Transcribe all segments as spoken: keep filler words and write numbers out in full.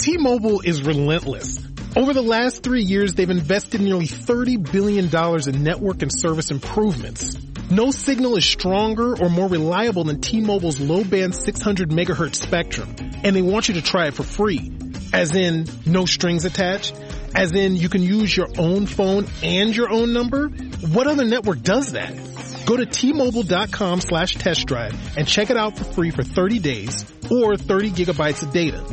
T-Mobile is relentless. Over the last three years, they've invested nearly thirty billion dollars in network and service improvements. No signal is stronger or more reliable than T-Mobile's low-band six hundred megahertz spectrum, and they want you to try it for free. As in, no strings attached? As in, you can use your own phone and your own number? What other network does that? Go to T-Mobile.com slash test drive and check it out for free for thirty days or thirty gigabytes of data.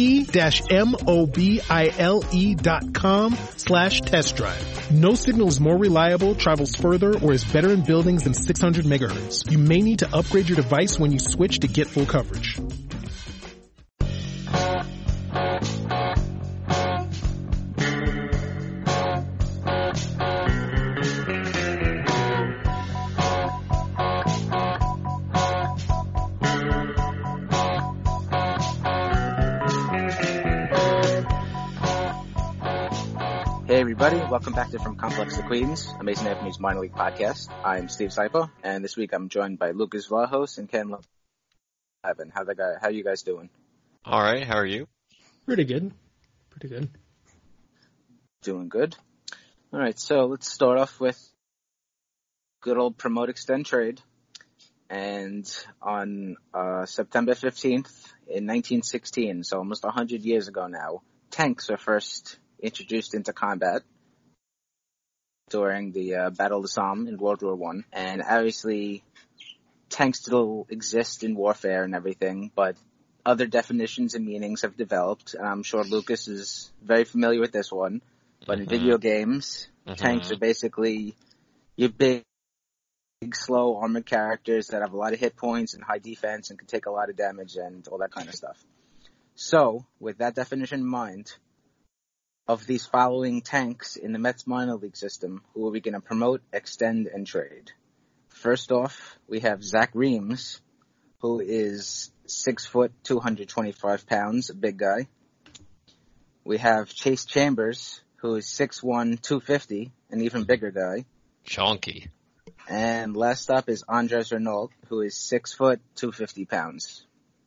T-M-O-B-I-L-E dot com slash test drive. No signal is more reliable, travels further, or is better in buildings than six hundred megahertz. You may need to upgrade your device when you switch to get full coverage. Hey everybody, welcome back to From Complex to Queens, Amazing Avenues minor league podcast. I'm Steve Saipo, and this week I'm joined by Lucas Vlahos and Ken Levin. How the guy? How you guys doing? All right, how are you? Pretty good. Pretty good. Doing good. All right, so let's start off with good old promote extend trade. And on uh, September fifteenth in nineteen sixteen, so almost one hundred years ago now, tanks are first introduced into combat during the uh, Battle of the Somme in World War One, and obviously tanks still exist in warfare and everything, but other definitions and meanings have developed, and I'm sure Lucas is very familiar with this one. But mm-hmm. in video games, mm-hmm. tanks are basically your big, big, slow armored characters that have a lot of hit points and high defense and can take a lot of damage and all that kind of stuff. So, with that definition in mind, of these following tanks in the Mets minor league system, who are we going to promote, extend, and trade? First off, we have Zach Reams, who is six foot, two hundred twenty-five pounds, a big guy. We have Chase Chambers, who is six one, two fifty, an even bigger guy. Chonky. And last up is Andres Renault, who is six foot, two fifty pounds.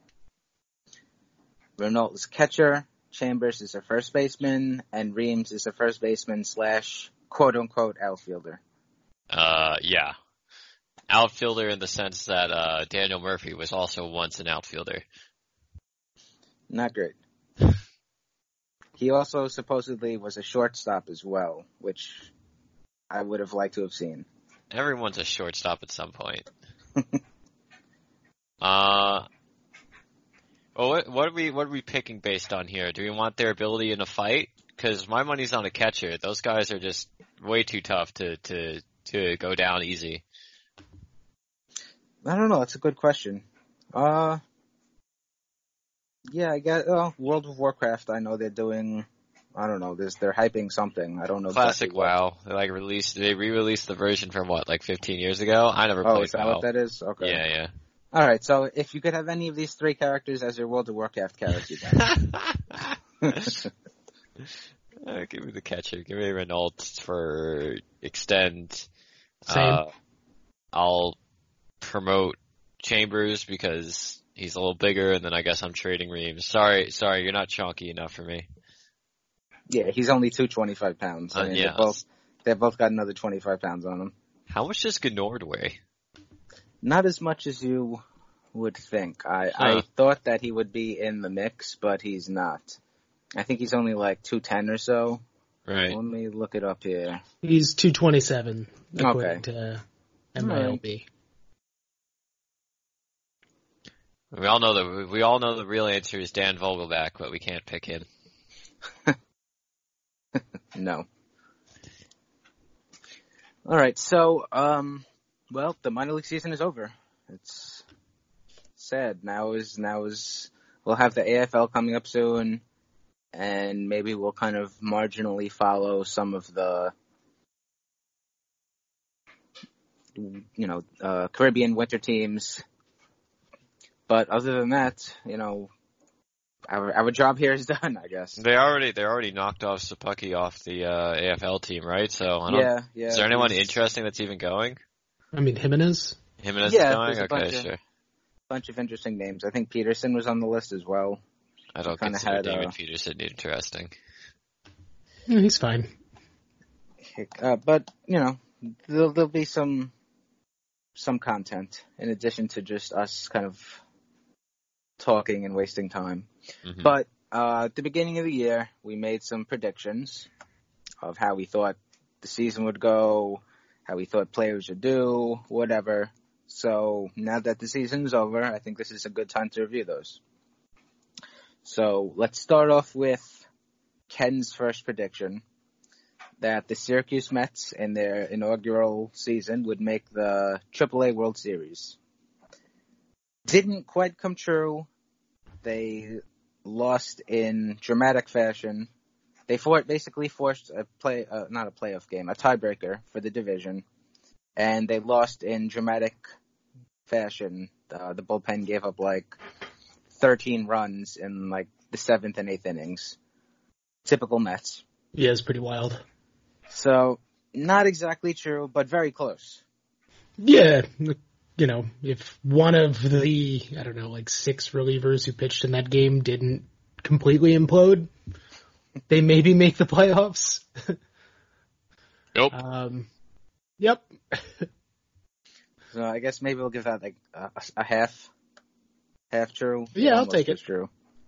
Renault is catcher. Chambers is a first baseman, and Reams is a first baseman slash quote-unquote outfielder. Uh, yeah. Outfielder in the sense that uh, Daniel Murphy was also once an outfielder. Not great. He also supposedly was a shortstop as well, which I would have liked to have seen. Everyone's a shortstop at some point. uh... Well, what, what are we what are we picking based on here? Do we want their ability in a fight? Because my money's on a catcher. Those guys are just way too tough to, to, to go down easy. I don't know. That's a good question. Uh, yeah, I guess. Well, World of Warcraft. I know they're doing. I don't know. There's they're hyping something. I don't know. Classic exactly WoW. They like released. They re-released the version from what, like fifteen years ago. I never oh, played is that WoW. what that is? Okay. Yeah, yeah. All right, so if you could have any of these three characters as your World of Warcraft character, uh, give me the catcher. Give me Renault for extend. Same. Uh, I'll promote Chambers because he's a little bigger, and then I guess I'm trading Reams. Sorry, sorry, you're not chonky enough for me. Yeah, he's only two twenty-five pounds. I mean, uh, yeah. They've both, they've both got another twenty-five pounds on them. How much does Gnord weigh? Not as much as you would think. I, huh. I thought that he would be in the mix, but he's not. I think he's only like two ten or so. Right. Let me look it up here. He's two twenty-seven, according Okay. to M I L B. We all know the we all know the real answer is Dan Vogelback, but we can't pick him. No. All right, so um, well, the minor league season is over. It's sad. Now is now is we'll have the A F L coming up soon, and maybe we'll kind of marginally follow some of the, you know, uh, Caribbean winter teams. But other than that, you know, our our job here is done, I guess. They already they already knocked off Sapucky off the uh, A F L team, right? So I don't, yeah, yeah. Is there anyone interesting that's even going? I mean, Jimenez? Jimenez yeah, is going? there's a Okay, bunch sure. Of, bunch of interesting names. I think Peterson was on the list as well. I don't Kinda consider had, David uh, Peterson interesting. Yeah, he's fine. Uh, but you know, there'll, there'll be some some content in addition to just us kind of talking and wasting time. Mm-hmm. But uh, at the beginning of the year, we made some predictions of how we thought the season would go, how we thought players would do, whatever. So now that the season's over, I think this is a good time to review those. So let's start off with Ken's first prediction, that the Syracuse Mets in their inaugural season would make the triple A World Series. Didn't quite come true. They lost in dramatic fashion. They for, basically forced a play, uh, not a playoff game, a tiebreaker for the division, and they lost in dramatic fashion. Uh, the bullpen gave up like thirteen runs in like the seventh and eighth innings. Typical Mets. Yeah, it's pretty wild. So, not exactly true, but very close. Yeah, you know, if one of the, I don't know, like six relievers who pitched in that game didn't completely implode, they maybe make the playoffs. Nope. Um, yep. So I guess maybe we'll give that like a, a half, half true. Yeah, I'll Almost take it. as True.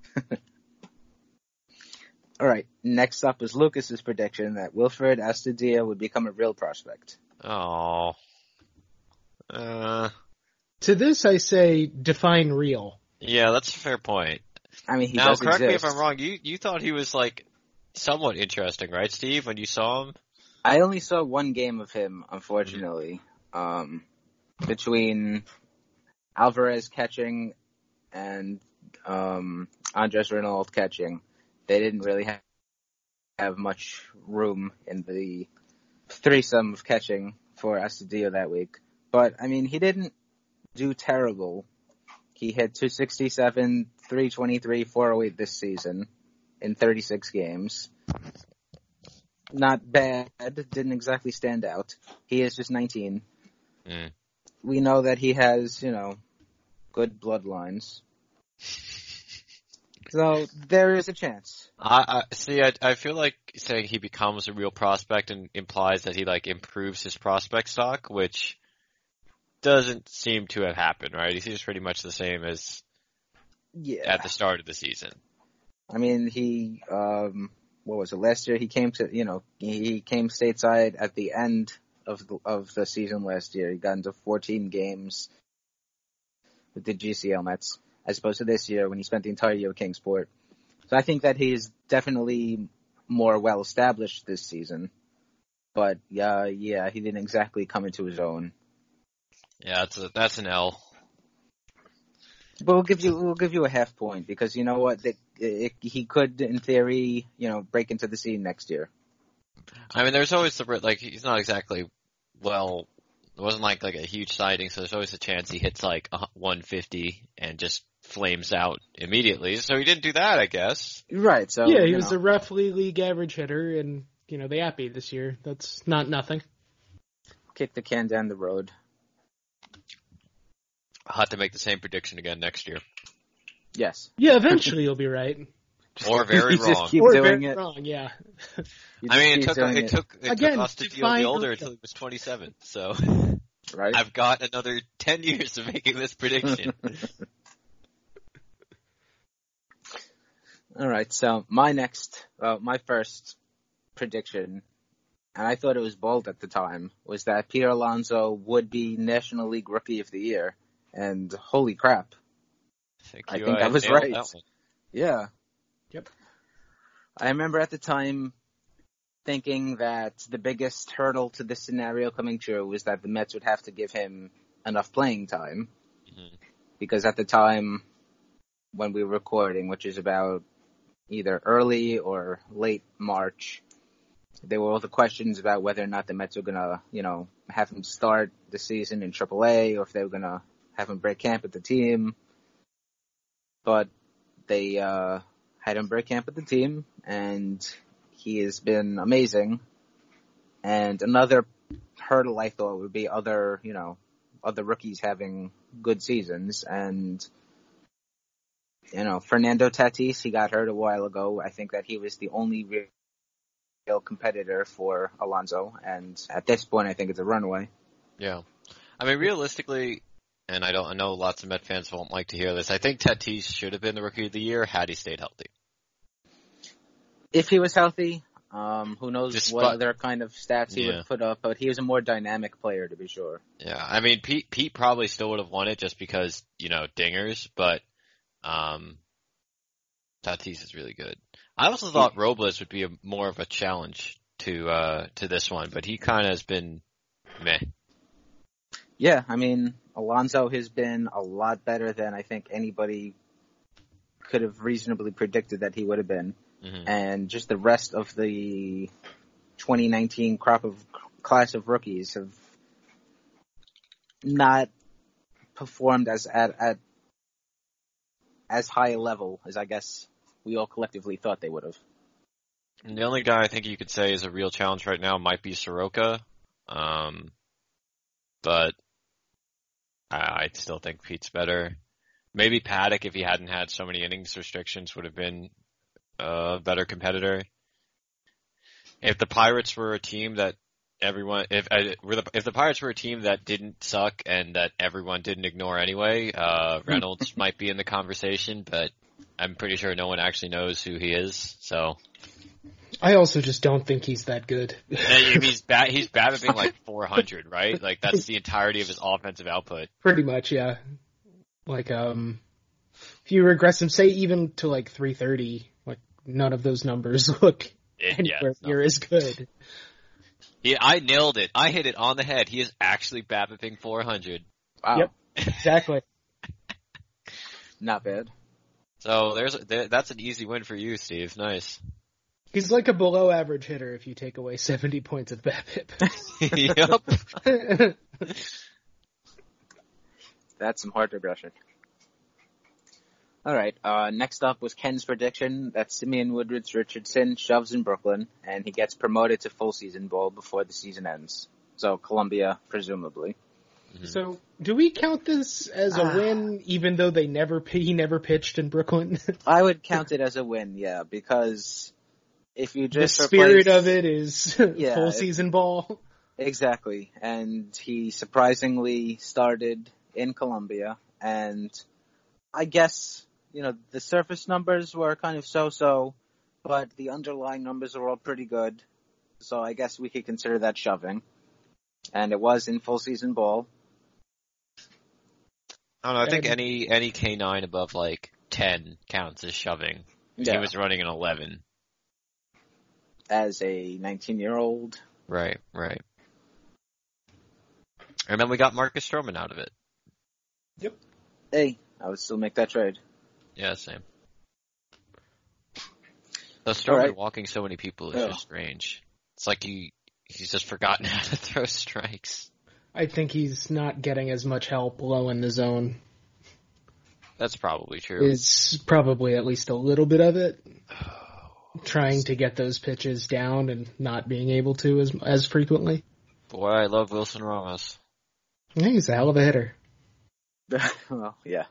All right. Next up is Lucas's prediction that Wilfred Astudillo would become a real prospect. Oh. Uh. To this, I say define real. Yeah, that's a fair point. I mean, he Now, does correct exist. me if I'm wrong. You you thought he was like somewhat interesting, right, Steve? When you saw him. I only saw one game of him, unfortunately. Um, between Alvarez catching and um, Andres Renault catching, they didn't really have, have much room in the threesome of catching for Astudillo that week. But, I mean, he didn't do terrible. He hit two sixty-seven, three twenty-three, four oh eight this season in thirty-six games. Not bad. Didn't exactly stand out. He is just nineteen. Mm. We know that he has, you know, good bloodlines. So there is a chance. I, I see. I, I feel like saying he becomes a real prospect and implies that he like improves his prospect stock, which doesn't seem to have happened. Right? He seems pretty much the same as Yeah. at the start of the season. I mean, he, um, what was it, last year? He came to, you know, he came stateside at the end of the, of the season last year. He got into fourteen games with the G C L Mets, as opposed to this year when he spent the entire year with Kingsport. So I think that he is definitely more well established this season. But yeah, yeah, he didn't exactly come into his own. Yeah, that's a, that's an L. But we'll give you we'll give you a half point because you know what, the, it, he could in theory, you know, break into the scene next year. I mean, there's always the like he's not exactly well. It wasn't like like a huge sighting, so there's always a chance he hits like one fifty and just flames out immediately. So he didn't do that, I guess. Right. So yeah, he you was know. a roughly league average hitter, and you know they happy this year. That's not nothing. Kick the can down the road. I'll have to make the same prediction again next year. Yes. Yeah, eventually you'll be right. Or very You wrong. just keep or doing very it. wrong, yeah. You I just mean, it keep took doing it took it Again, took us to deal define the older real. until he was twenty-seven. So right. I've got another ten years of making this prediction. All right. So my next, uh, my first prediction, and I thought it was bold at the time, was that Peter Alonso would be National League Rookie of the Year. And holy crap. Thank I you, think I was nailed right. that one. Yeah. Yep. I remember at the time thinking that the biggest hurdle to this scenario coming true was that the Mets would have to give him enough playing time. Mm-hmm. Because at the time when we were recording, which is about either early or late March, there were all the questions about whether or not the Mets were going to, you know, have him start the season in triple A or if they were going to have him break camp at the team. But they uh, had him break camp at the team, and he has been amazing. And another hurdle I thought would be other, you know, other rookies having good seasons. And you know, Fernando Tatis, he got hurt a while ago. I think that he was the only real competitor for Alonso, and at this point, I think it's a runaway. Yeah. I mean, realistically, and I don't I know lots of Met fans won't like to hear this, I think Tatis should have been the Rookie of the Year had he stayed healthy. If he was healthy, um, who knows Despite, what other kind of stats he yeah. would put up, but he was a more dynamic player, to be sure. Yeah, I mean, Pete Pete probably still would have won it just because, you know, dingers, but um, Tatis is really good. I also thought Robles would be a, more of a challenge to uh, to this one, but he kind of has been meh. Yeah, I mean, Alonso has been a lot better than I think anybody could have reasonably predicted that he would have been. Mm-hmm. And just the rest of the twenty nineteen crop of class of rookies have not performed as at, at as high a level as I guess we all collectively thought they would have. And the only guy I think you could say is a real challenge right now might be Soroka, um, but I, I still think Pete's better. Maybe Paddock, if he hadn't had so many innings restrictions, would have been a better competitor. If the Pirates were a team that everyone, if uh, were the, if the Pirates were a team that didn't suck and that everyone didn't ignore anyway, uh, Reynolds might be in the conversation, but I'm pretty sure no one actually knows who he is, so. I also just don't think he's that good. he's bat, he's batting like four hundred, right? Like that's the entirety of his offensive output. Pretty much, yeah. Like, um, if you regress him, say even to like three thirty, like none of those numbers look it, anywhere yeah, near as good. Yeah, I nailed it. I hit it on the head. He is actually batting four hundred. Wow. Yep, exactly. Not bad. So there's there, that's an easy win for you, Steve. Nice. He's like a below average hitter if you take away seventy points of BABIP. Yep. That's some hard regression. All right. Uh, next up was Ken's prediction that Simeon Woodridge Richardson shoves in Brooklyn and he gets promoted to full season ball before the season ends. So Columbia, presumably. Mm-hmm. So do we count this as a uh, win, even though they never he never pitched in Brooklyn? I would count it as a win, yeah, because if you just the replace, spirit of it is yeah, full season ball. Exactly, and he surprisingly started in Columbia, and I guess, you know, the surface numbers were kind of so-so, but the underlying numbers are all pretty good, so I guess we could consider that shoving, and it was in full season ball. I don't know, I think any any K nine above like ten counts as shoving. Yeah. He was running an eleven. As a nineteen-year-old. Right, right. And then we got Marcus Stroman out of it. Yep. Hey, I would still make that trade. Yeah, same. The Stroman right. walking so many people is yeah. just strange. It's like he he's just forgotten how to throw strikes. I think he's not getting as much help low in the zone. That's probably true. It's probably at least a little bit of it. Trying to get those pitches down and not being able to as as frequently. Boy, I love Wilson Ramos. I think he's a hell of a hitter. Well, yeah.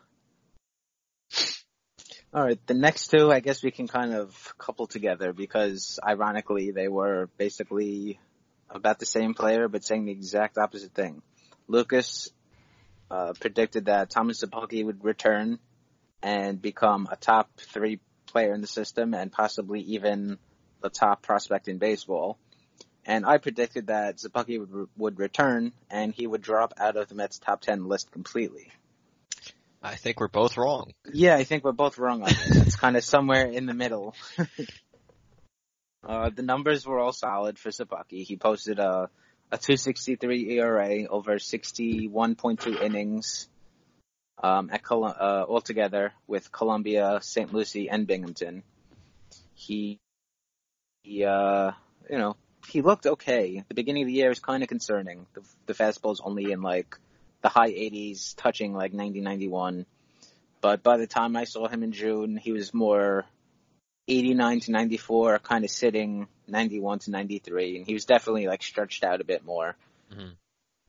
All right, the next two, I guess we can kind of couple together because, ironically, they were basically about the same player but saying the exact opposite thing. Lucas uh, predicted that Thomas Szapucki would return and become a top three player in the system and possibly even the top prospect in baseball. And I predicted that Szapucki would, would return and he would drop out of the Mets top ten list completely. I think we're both wrong. Yeah, I think we're both wrong on this. It's kind of somewhere in the middle. uh, the numbers were all solid for Szapucki. He posted a, a two sixty-three E R A over sixty-one point two innings um, at Col- uh, altogether with Columbia, Saint Lucie, and Binghamton. He, he uh, you know, he looked okay. The beginning of the year was kind of concerning. The, the fastball's only in like the high eighties, touching like ninety, ninety-one. But by the time I saw him in June, he was more eighty-nine to ninety-four, kind of sitting ninety-one to ninety-three. And he was definitely like stretched out a bit more. Mm-hmm.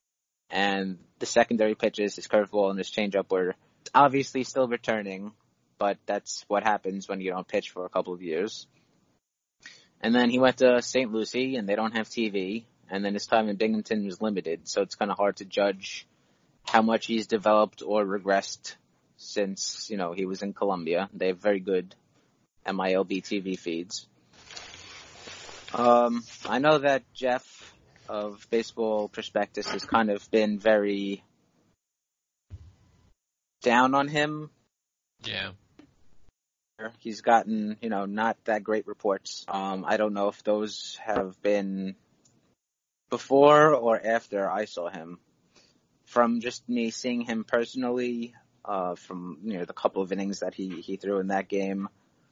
And the secondary pitches, his curveball and his changeup were obviously still returning. but that's what happens when you don't pitch for a couple of years. And then he went to Saint Lucie, and they don't have T V. And then his time in Binghamton was limited, so it's kind of hard to judge how much he's developed or regressed since, you know, he was in Columbia. They have very good M I L B T V feeds. Um, I know that Jeff of Baseball Prospectus has kind of been very down on him. Yeah. He's gotten, you know, not that great reports. Um, I don't know if those have been before or after I saw him. From just me seeing him personally, uh, from, you know, the couple of innings that he, he threw in that game,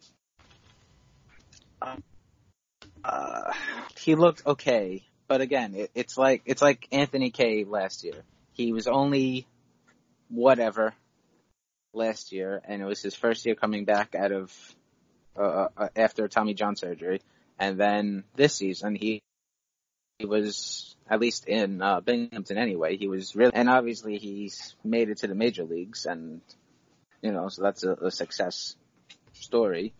uh, uh, he looked okay. But again, it, it's like it's like Anthony Kay last year. He was only whatever last year, and it was his first year coming back out of uh, uh, after Tommy John surgery, and then this season he he was, at least in uh, Binghamton anyway, he was really, and obviously he's made it to the major leagues, and you know, so that's a, a success story.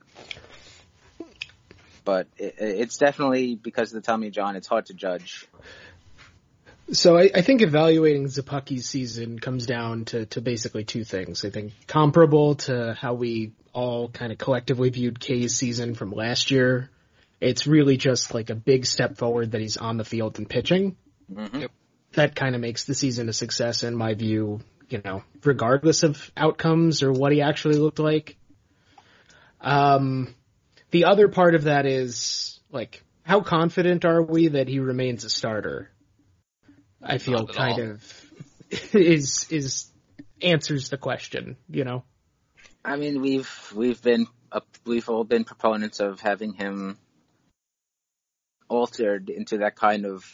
But it, it's definitely because of the Tommy John, it's hard to judge. So I, I think evaluating Szapucki's season comes down to, to basically two things. I think comparable to how we all kind of collectively viewed Kay's season from last year. It's really just like a big step forward that he's on the field and pitching. Mm-hmm. Yep. That kind of makes the season a success in my view, you know, regardless of outcomes or what he actually looked like. Um, the other part of that is, like, how confident are we that he remains a starter? I feel kind all. of is is answers the question, you know. I mean, we've we've been uh, we've all been proponents of having him altered into that kind of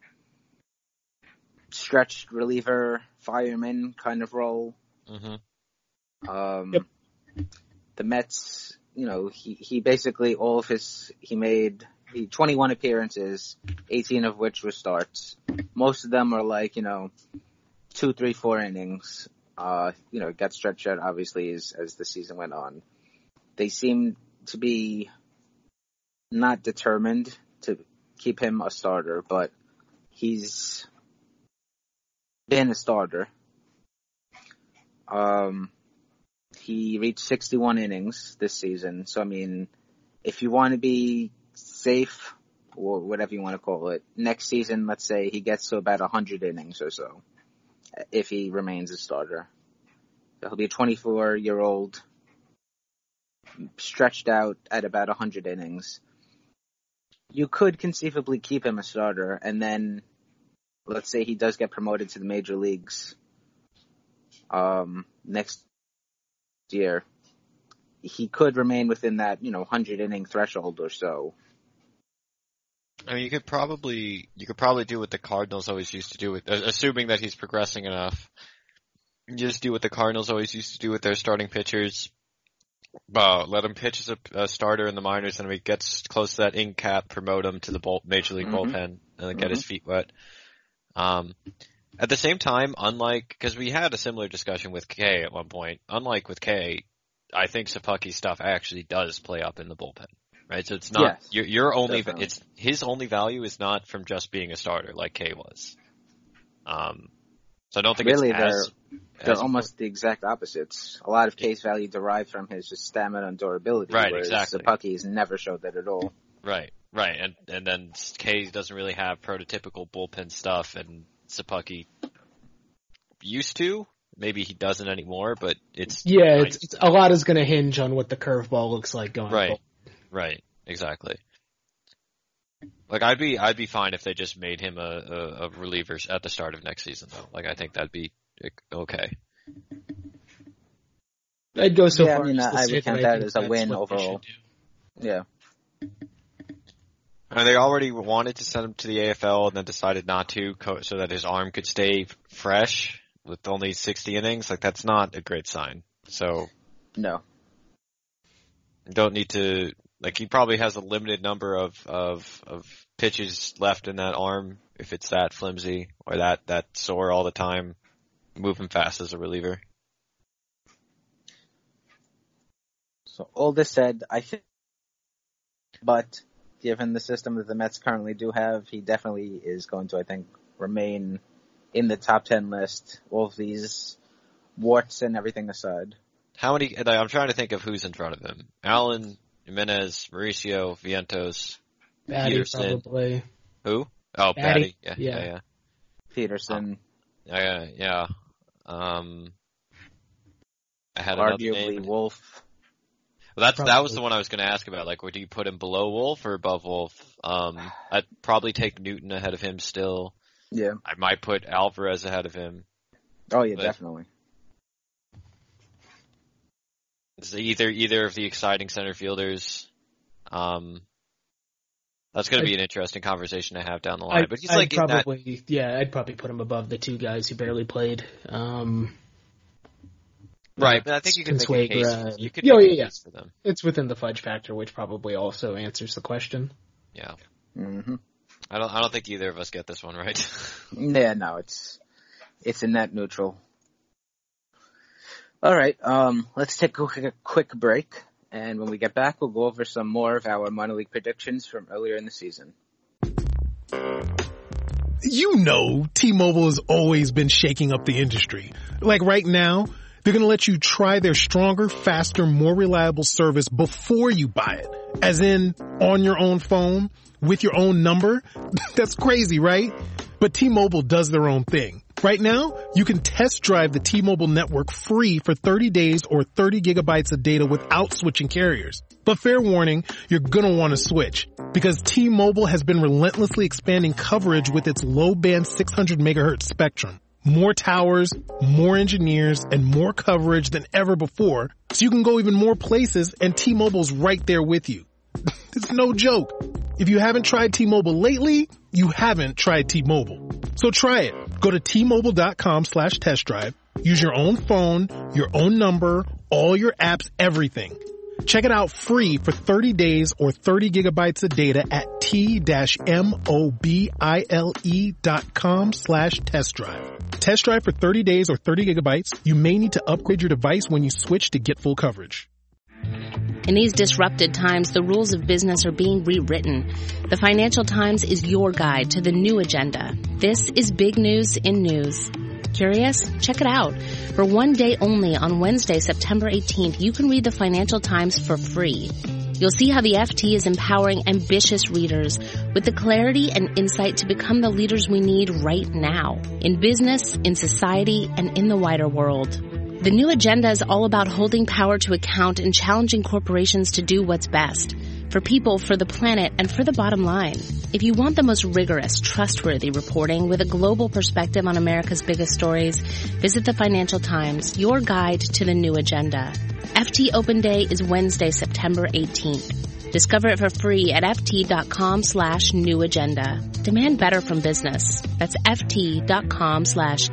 stretched reliever, fireman kind of role. Mm-hmm. Um, yep. The Mets, you know, he he basically all of his he made. He, twenty-one appearances, eighteen of which were starts. Most of them are like, you know, two, three, four innings. Uh, you know, it got stretched out, obviously, as, as the season went on. They seem to be not determined to keep him a starter, but he's been a starter. Um, he reached sixty-one innings this season. So, I mean, if you want to be safe, or whatever you want to call it, next season, let's say he gets to about one hundred innings or so, if he remains a starter. So he'll be a twenty-four-year-old, stretched out at about one hundred innings. You could conceivably keep him a starter, and then, let's say he does get promoted to the major leagues um, next year. He could remain within that, you know, one hundred inning threshold or so. I mean, you could probably you could probably do what the Cardinals always used to do with, assuming that he's progressing enough. You just do what the Cardinals always used to do with their starting pitchers. Uh, let him pitch as a, a starter in the minors, and when he gets close to that ink cap, promote him to the bull, major league mm-hmm. bullpen, and then get mm-hmm. his feet wet. Um, at the same time, unlike because we had a similar discussion with Kay at one point, unlike with Kay, I think Szapucki's stuff actually does play up in the bullpen. Right, so it's not yes, your your only. definitely. It's his only value is not from just being a starter like Kay was. Um, so I don't think really it's they're as, they're as almost the exact opposites. A lot of Kay's value derived from his just stamina and durability, right? Whereas Exactly. Szapucki's never showed that at all. Right, right, and and then Kay doesn't really have prototypical bullpen stuff, and Szapucki used to. Maybe he doesn't anymore, but it's yeah. nice. It's, it's a lot is going to hinge on what the curveball looks like going right. forward. Right, exactly. Like I'd be, I'd be fine if they just made him a, a, a reliever at the start of next season, though. Like I think that'd be okay. I'd go so yeah, far. I mean, as I would count that as a win what overall. Yeah. And they already wanted to send him to the A F L, and then decided not to, so that his arm could stay fresh with only sixty innings. Like that's not a great sign. So no. Don't need to, like, he probably has a limited number of, of, of pitches left in that arm if it's that flimsy or that, that sore all the time. Move him fast as a reliever. So all this said, I think, but given the system that the Mets currently do have, he definitely is going to, I think, remain in the top ten list. All of these warts and everything aside. How many? I'm trying to think of who's in front of him. Allen, Jimenez, Mauricio, Vientos, Batty, Peterson. probably. Who? Oh, Batty. Batty. Yeah, Yeah. yeah, yeah. Peterson, Yeah, yeah. Um, I had another arguably name. Wolf. Well, that's that was Probably. the one I was going to ask about. Like, would you put him below Wolf or above Wolf? Um, I'd probably take Newton ahead of him still. Yeah. I might put Alvarez ahead of him. Oh yeah, But- definitely. It's either either of the exciting center fielders. Um, that's going to be an interesting conversation to have down the line. I, but he's I'd like in that. probably, yeah, I'd probably put him above the two guys who barely played. Um, Right, but I think you can make a Sway, case. uh, You could yeah, make a yeah, case for them. It's within the fudge factor, which probably also answers the question. Yeah, hmm I don't. I don't think either of us get this one right. Yeah, no, it's it's a net neutral. All right, um, let's take a quick, quick break, and when we get back, we'll go over some more of our minor league predictions from earlier in the season. You know T-Mobile has always been shaking up the industry. Like right now, they're going to let you try their stronger, faster, more reliable service before you buy it. As in, on your own phone, with your own number. That's crazy, right? But T-Mobile does their own thing. Right now, you can test drive the T-Mobile network free for thirty days or thirty gigabytes of data without switching carriers. But fair warning, you're gonna want to switch because T-Mobile has been relentlessly expanding coverage with its low-band six hundred megahertz spectrum. More towers, more engineers, and more coverage than ever before, so you can go even more places and T-Mobile's right there with you. It's no joke. If you haven't tried T-Mobile lately, you haven't tried T-Mobile. So try it. Go to T-Mobile.com slash test drive. Use your own phone, your own number, all your apps, everything. Check it out free for thirty days or thirty gigabytes of data at T-Mobile.com slash test drive. Test drive for thirty days or thirty gigabytes. You may need to upgrade your device when you switch to get full coverage. In these disrupted times, the rules of business are being rewritten. The Financial Times is your guide to the new agenda. This is big news in news. Curious? Check it out. For one day only on Wednesday, September eighteenth, you can read the Financial Times for free. You'll see how the F T is empowering ambitious readers with the clarity and insight to become the leaders we need right now, in business, in society, and in the wider world. The new agenda is all about holding power to account and challenging corporations to do what's best. For people, for the planet, and for the bottom line. If you want the most rigorous, trustworthy reporting with a global perspective on America's biggest stories, visit the Financial Times, your guide to the new agenda. F T Open Day is Wednesday, September eighteenth. Discover it for free at ft.com slash new agenda. Demand better from business. That's ft.com slash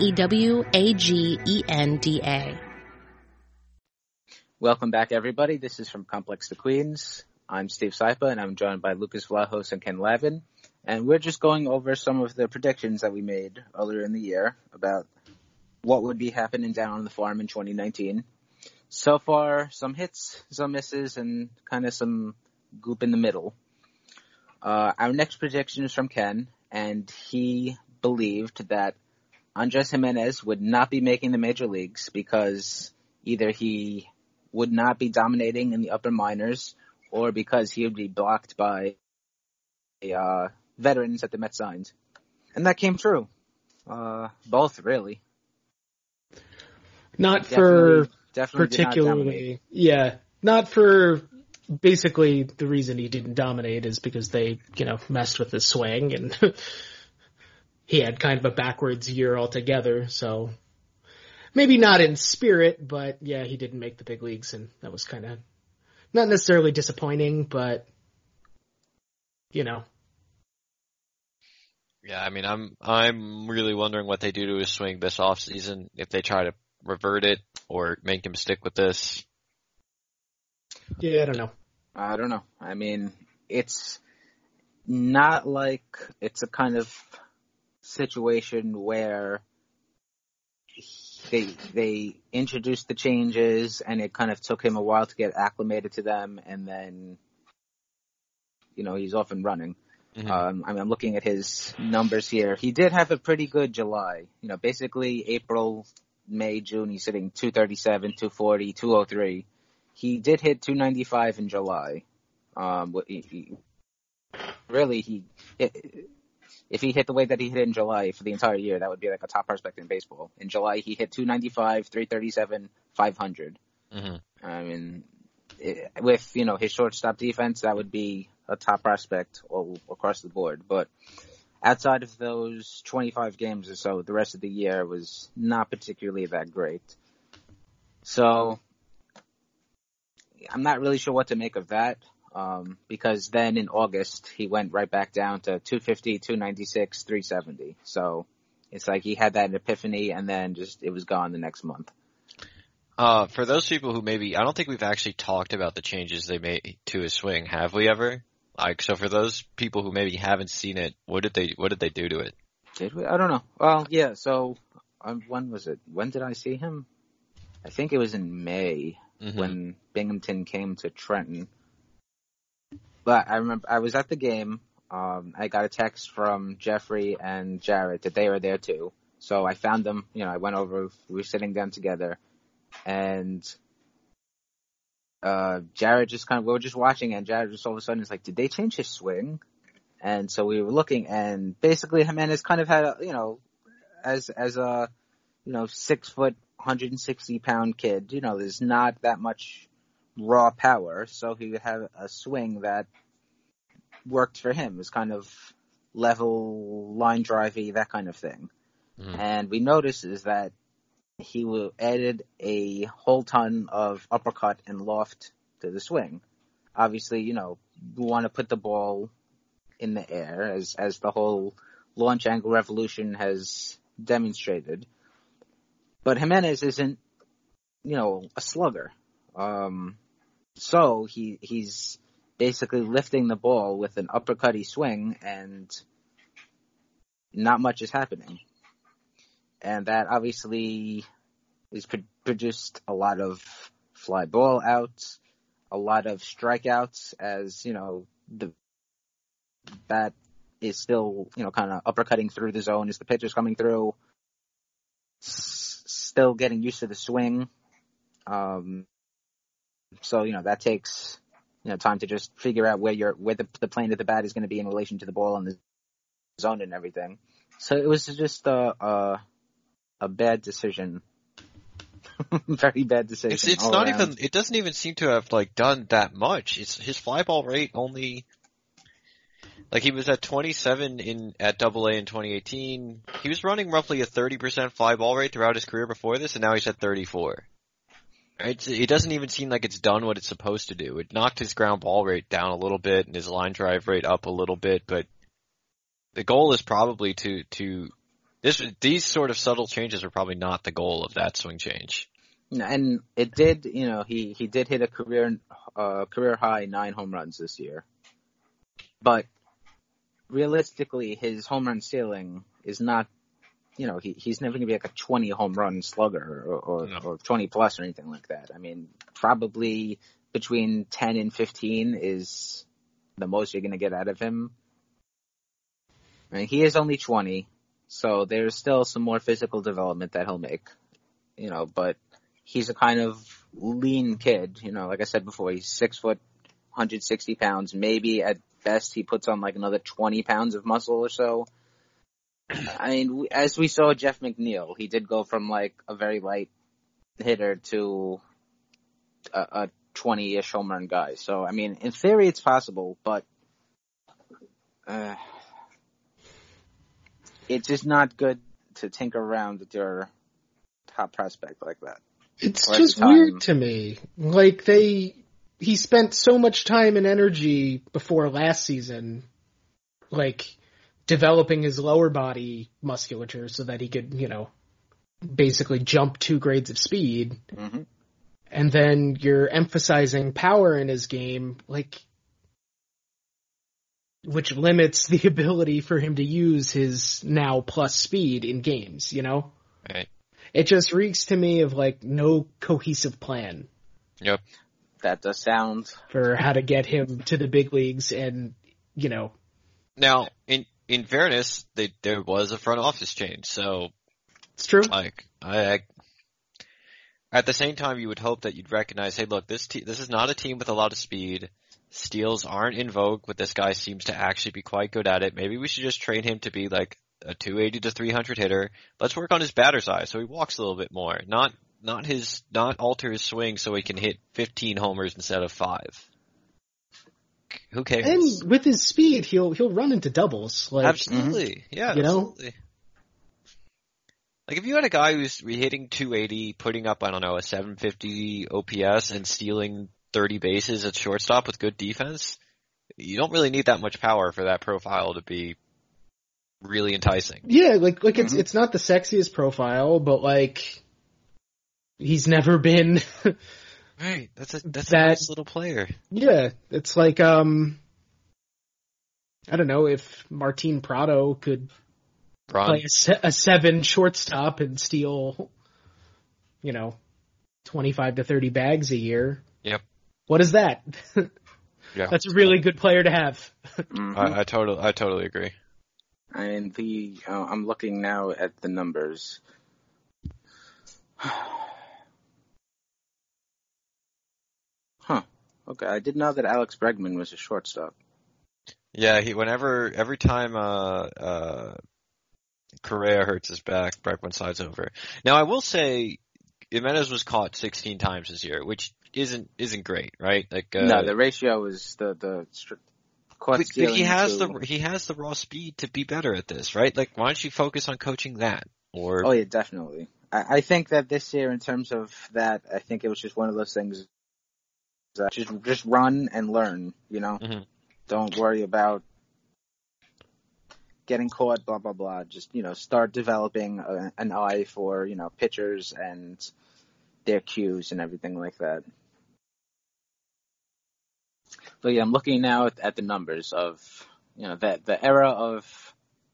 N-E-W-A-G-E-N-D-A. Welcome back, everybody. This is from Complex to Queens. I'm Steve Saipa, and I'm joined by Lucas Vlahos and Ken Lavin. And we're just going over some of the predictions that we made earlier in the year about what would be happening down on the farm in twenty nineteen. So far, some hits, some misses, and kind of some goop in the middle. Uh, our next prediction is from Ken, and he believed that Andres Jimenez would not be making the major leagues because either he would not be dominating in the upper minors or because he would be blocked by uh, veterans that the Mets signed. And that came true. Uh, both, really. Not Definitely- for Definitely did not dominate. particularly, yeah, not for basically the reason he didn't dominate is because they, you know, messed with his swing and he had kind of a backwards year altogether. So maybe not in spirit, but yeah, he didn't make the big leagues and that was kind of not necessarily disappointing, but you know. Yeah, I mean, I'm I'm really wondering what they do to his swing this offseason, if they try to revert it or make him stick with this. Yeah, I don't know. I don't know. I mean, it's not like it's a kind of situation where they they introduced the changes, and it kind of took him a while to get acclimated to them, and then, you know, he's off and running. Mm-hmm. Um, I mean, I'm looking at his numbers here. He did have a pretty good July. You know, basically April, May, June, he's hitting two thirty-seven, two forty, two oh three. He did hit two ninety-five in July. Um, he, he, really, he it, if he hit the way that he hit in July for the entire year, that would be like a top prospect in baseball. In July, he hit two ninety-five, three thirty-seven, five hundred. Mm-hmm. I mean, it, with, you know, his shortstop defense, that would be a top prospect all across the board. But outside of those twenty-five games or so, the rest of the year was not particularly that great. So I'm not really sure what to make of that. Um, because then in August, he went right back down to two fifty, two ninety-six, three seventy. So it's like he had that epiphany, and then just it was gone the next month. Uh, for those people who maybe, I don't think we've actually talked about the changes they made to his swing, have we ever? Like, so for those people who maybe haven't seen it, what did they, what did they do to it? Did we? I don't know. Well, yeah, so, um, when was it? When did I see him? I think it was in May, mm-hmm. when Binghamton came to Trenton. But I remember I was at the game. Um, I got a text from Jeffrey and Jared that they were there too. So I found them. You know, I went over. We were sitting down together, and uh, Jared just kind of we were just watching, and Jared just all of a sudden is like, "Did they change his swing?" And so we were looking, and basically Jimenez kind of had a, you know, as as a, you know, six foot, one hundred sixty pound kid. You know, there's not that much raw power, so he would have a swing that worked for him. It was kind of level, line drivey, that kind of thing. Mm. And we noticed is that he added a whole ton of uppercut and loft to the swing. Obviously, you know, we want to put the ball in the air, as as the whole launch angle revolution has demonstrated. But Jimenez isn't, you know, a slugger. Um, so he, he's basically lifting the ball with an uppercutty swing, and not much is happening. And that obviously is pro- produced a lot of fly ball outs, a lot of strikeouts, as, you know, the bat is still, you know, kind of uppercutting through the zone as the pitcher's coming through, s- still getting used to the swing. Um, So, you know, that takes, you know, time to just figure out where your where the, the plane of the bat is going to be in relation to the ball and the zone and everything. So it was just a a, a bad decision, very bad decision. It's, it's all not around. even. It doesn't even seem to have like done that much. It's his fly ball rate only. Like he was at twenty-seven in at Double A in twenty eighteen. He was running roughly a thirty percent fly ball rate throughout his career before this, and now he's at thirty-four. It's, it doesn't even seem like it's done what it's supposed to do. It knocked his ground ball rate down a little bit and his line drive rate up a little bit, but the goal is probably to, to, this, these sort of subtle changes are probably not the goal of that swing change. And it did, you know, he, he did hit a career, uh, career high nine home runs this year. But realistically, his home run ceiling is not, you know, he he's never going to be like a twenty home run slugger or or, no. or twenty plus or anything like that. I mean, probably between ten and fifteen is the most you're going to get out of him. I mean, he is only twenty, so there's still some more physical development that he'll make, you know, but he's a kind of lean kid, you know, like I said before, he's six foot, one hundred sixty pounds. Maybe at best he puts on like another twenty pounds of muscle or so. I mean, as we saw Jeff McNeil, he did go from like a very light hitter to a, a twenty-ish home run guy. So, I mean, in theory it's possible, but uh, it's just not good to tinker around with your top prospect like that. It's just weird to me. Like, they, he spent so much time and energy before last season, like, developing his lower body musculature so that he could, you know, basically jump two grades of speed. Mm-hmm. And then you're emphasizing power in his game, like, which limits the ability for him to use his now plus speed in games, you know? Right. It just reeks to me of like no cohesive plan. Yep. That does sound for how to get him to the big leagues, and you know. Now, in in fairness, they, there was a front office change, so it's true. Like I, I, at the same time, you would hope that you'd recognize, hey, look, this te- this is not a team with a lot of speed. Steals aren't in vogue, but this guy seems to actually be quite good at it. Maybe we should just train him to be like a two eighty to three hundred hitter. Let's work on his batter's eye so he walks a little bit more. Not not his not alter his swing so he can hit fifteen homers instead of five. Who cares? And with his speed, he'll he'll run into doubles. Like, absolutely, mm-hmm. yeah, you absolutely. know? Like if you had a guy who's hitting two eighty, putting up I don't know a seven fifty O P S and stealing thirty bases at shortstop with good defense, you don't really need that much power for that profile to be really enticing. Yeah, like like it's mm-hmm. it's not the sexiest profile, but like he's never been right. That's a that's that, a nice little player. Yeah, it's like um I don't know if Martin Prado could Run. play a, se- a seven shortstop and steal, you know, twenty-five to thirty bags a year. Yep. What is that? Yeah. That's a really good player to have. mm-hmm. I, I totally, I totally agree. I mean, the uh, I'm looking now at the numbers. Huh. Okay, I didn't know that Alex Bregman was a shortstop. Yeah, he whenever every time uh uh Correa hurts his back, Bregman slides over. Now I will say Jimenez was caught sixteen times this year, which isn't isn't great, right? Like uh, no, the ratio is the the stri- caught but, stealing but he has to, the he has the raw speed to be better at this, right? Like why don't you focus on coaching that? Or oh yeah, definitely. I, I think that this year, in terms of that, I think it was just one of those things. That just just run and learn, you know. Mm-hmm. Don't worry about getting caught, blah, blah, blah. Just, you know, start developing a, an eye for, you know, pitchers and their cues and everything like that. But yeah, I'm looking now at, at the numbers of, you know, that the era of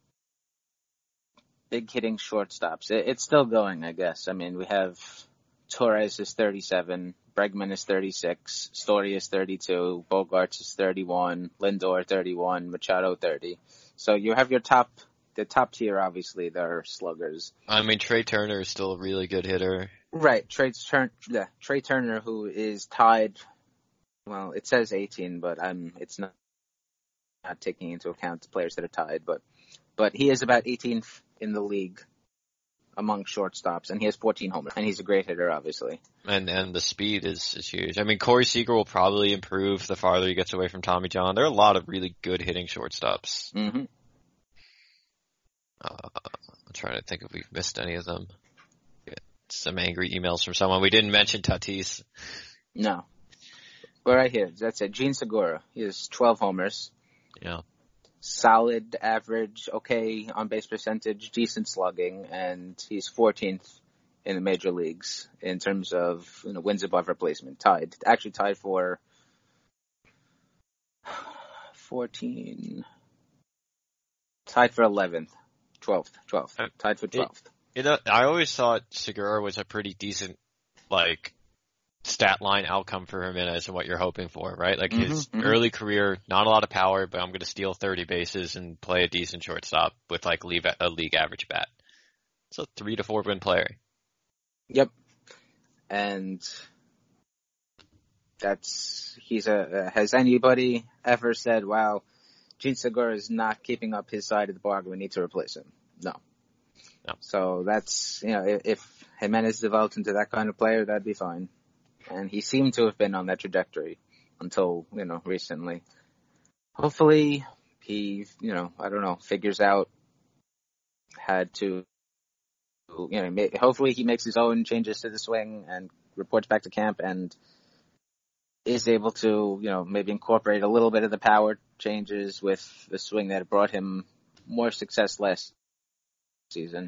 big hitting shortstops. It, it's still going, I guess. I mean, we have Torres is thirty-seven, Bregman is thirty-six, Story is thirty-two, Bogarts is thirty-one, Lindor thirty-one, Machado thirty. So you have your top, the top tier, obviously, they're sluggers. I mean, Trey Turner is still a really good hitter. Right, Trey, Turn, yeah, Trey Turner, who is tied, well, it says eighteen, but I'm, it's not, not taking into account the players that are tied, but, but he is about eighteenth in the league among shortstops, and he has fourteen homers, and he's a great hitter, obviously. And and the speed is, is huge. I mean, Corey Seager will probably improve the farther he gets away from Tommy John. There are a lot of really good hitting shortstops. Mm-hmm. Uh, I'm trying to think if we've missed any of them. Get some angry emails from someone. We didn't mention Tatis. No. But right here, that's it. Gene Segura. He has twelve homers. Yeah. Solid, average, okay on base percentage, decent slugging, and he's fourteenth in the major leagues in terms of, you know, wins above replacement. Tied, actually tied for fourteen, tied for eleventh, twelfth, twelfth, tied for twelfth. You know, I always thought Segura was a pretty decent, like, stat line outcome for Jimenez and what you're hoping for, right? Like mm-hmm, his mm-hmm. early career, not a lot of power, but I'm going to steal thirty bases and play a decent shortstop with like leave a league average bat. It's a three to four win player. Yep. And that's, he's a, uh, has anybody ever said, wow, Gene Segura is not keeping up his side of the bargain, we need to replace him? No. No. So that's, you know, if, if Jimenez developed into that kind of player, that'd be fine. And he seemed to have been on that trajectory until, you know, recently. Hopefully he, you know, I don't know, figures out had to, you know, hopefully he makes his own changes to the swing and reports back to camp and is able to, you know, maybe incorporate a little bit of the power changes with the swing that brought him more success last season.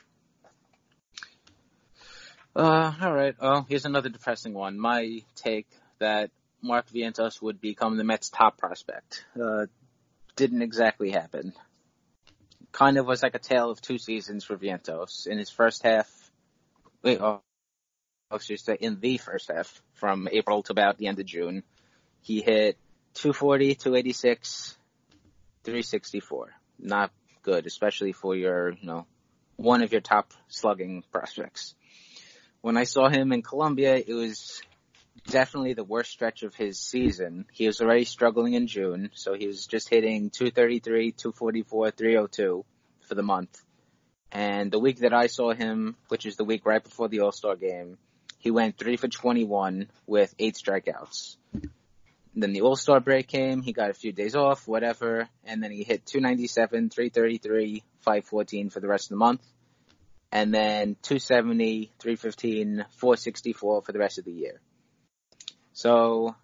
Uh, all right. Oh, here's another depressing one. My take that Mark Vientos would become the Mets' top prospect. Uh, didn't exactly happen. Kind of was like a tale of two seasons for Vientos. In his first half, wait, oh, I was just say in the first half, from April to about the end of June, he hit two forty, two eighty-six, three sixty-four. Not good, especially for your, you know, one of your top slugging prospects. When I saw him in Columbia, it was definitely the worst stretch of his season. He was already struggling in June, so he was just hitting two thirty-three, two forty-four, three oh two for the month. And the week that I saw him, which is the week right before the All-Star game, he went three for twenty-one with eight strikeouts. Then the All-Star break came, he got a few days off, whatever, and then he hit two ninety-seven, three thirty-three, five fourteen for the rest of the month. And then two seventy, three fifteen, four sixty-four for the rest of the year. So,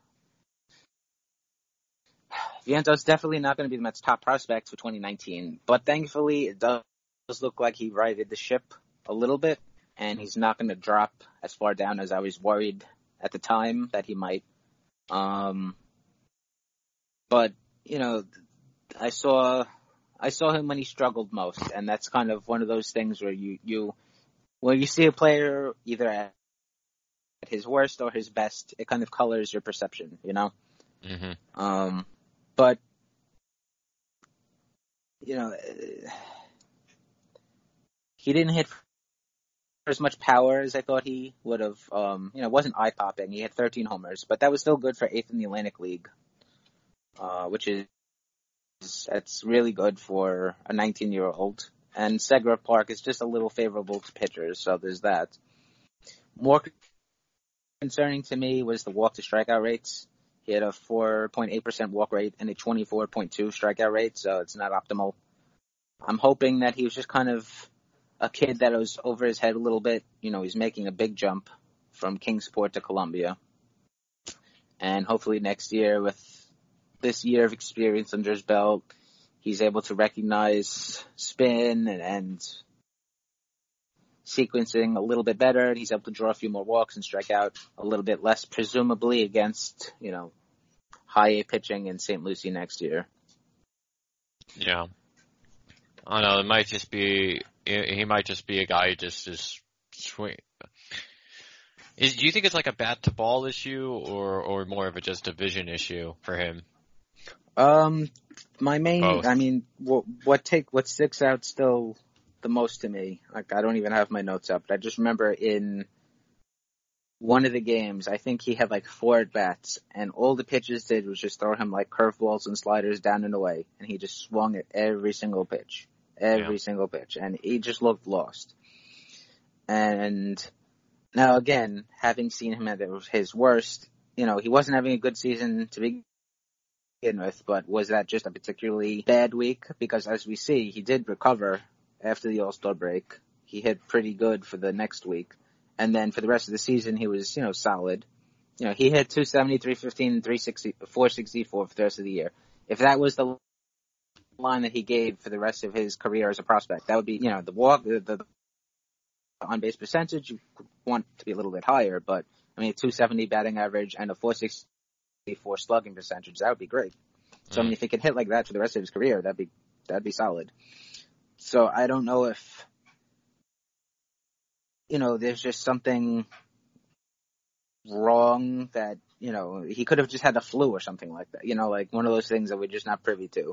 Viento's definitely not going to be the Mets' top prospect for twenty nineteen, but thankfully it does look like he righted the ship a little bit, and he's not going to drop as far down as I was worried at the time that he might. Um, but, you know, I saw, I saw him when he struggled most, and that's kind of one of those things where you, you, when you see a player either at his worst or his best, it kind of colors your perception, you know? Mm-hmm. Um, but, you know, he didn't hit as much power as I thought he would have. Um, you know, it wasn't eye-popping. He had thirteen homers, but that was still good for eighth in the Atlantic League, uh, which is, that's really good for a nineteen-year-old. And Segra Park is just a little favorable to pitchers, so there's that. More concerning to me was the walk-to-strikeout rates. He had a four point eight percent walk rate and a twenty-four point two strikeout rate, so it's not optimal. I'm hoping that he was just kind of a kid that was over his head a little bit. You know, he's making a big jump from Kingsport to Columbia. And hopefully next year, with this year of experience under his belt, he's able to recognize spin and, and sequencing a little bit better. He's able to draw a few more walks and strike out a little bit less, presumably against, you know, high A pitching in Saint Lucie next year. Yeah. I don't know. It might just be, he might just be a guy who just is swing. Is, do you think it's like a bat to ball issue or, or more of a just a vision issue for him? Um, my main, Both. I mean, what, what take, what sticks out still the most to me, like I don't even have my notes up, but I just remember in one of the games, I think he had like four at bats, and all the pitches did was just throw him like curveballs and sliders down and away, and he just swung at every single pitch. Every yeah. single pitch, and he just looked lost. And now again, having seen him at his worst, you know, he wasn't having a good season to begin with, but was that just a particularly bad week? Because as we see, he did recover after the All-Star break. He hit pretty good for the next week. And then for the rest of the season, he was, you know, solid. You know, he hit two seventy, three fifteen, three sixty, four sixty-four for the rest of the year. If that was the line that he gave for the rest of his career as a prospect, that would be, you know, the walk, the, the on-base percentage, you want to be a little bit higher, but I mean, a two seventy batting average and a four sixty-four slugging percentage, that would be great. So I mean, if he could hit like that for the rest of his career, that'd be, that'd be solid. So I don't know if, you know, there's just something wrong that, you know, he could have just had the flu or something like that, you know, like one of those things that we're just not privy to.